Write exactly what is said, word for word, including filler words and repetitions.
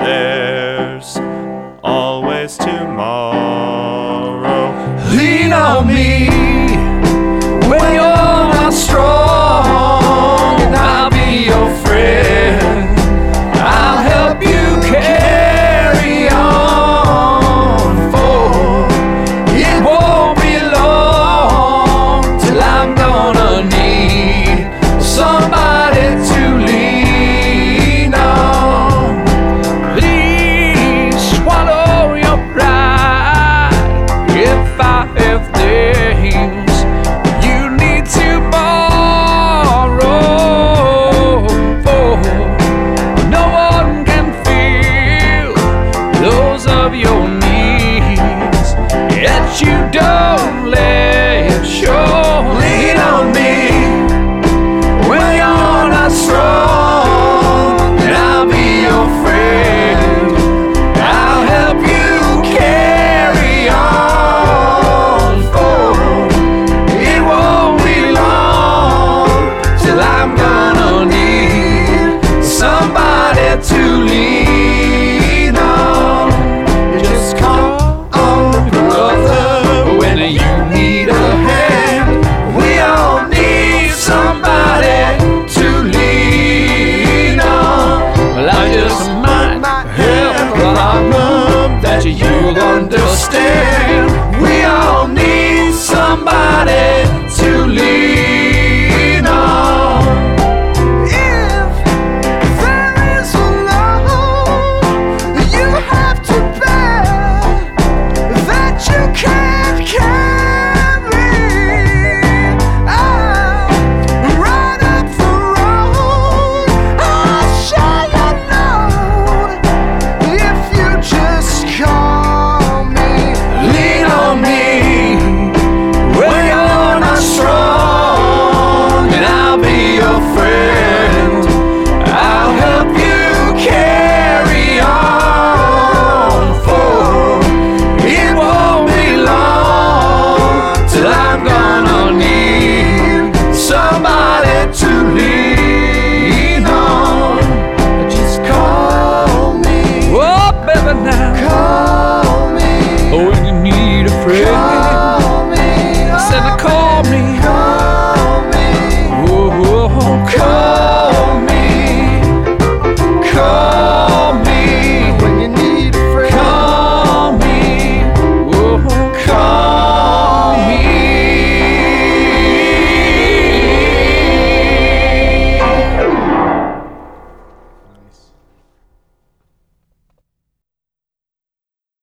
there's always tomorrow. Lean on me when you're not strong, and I'll be your friend. I'll help you carry on, for it won't be long till I'm gonna need somebody to lean on. Please swallow your pride if I have things you need to borrow, for no one can feel those of your needs, yet you don't let show. Lean on me when you're not strong, and I'll be your friend. I'll help you carry on, for it won't be long till I'm gonna need somebody to lean on. You just call on brother when you need a hand. We all need somebody to lean on. Well, I just might have a problem that you'll understand.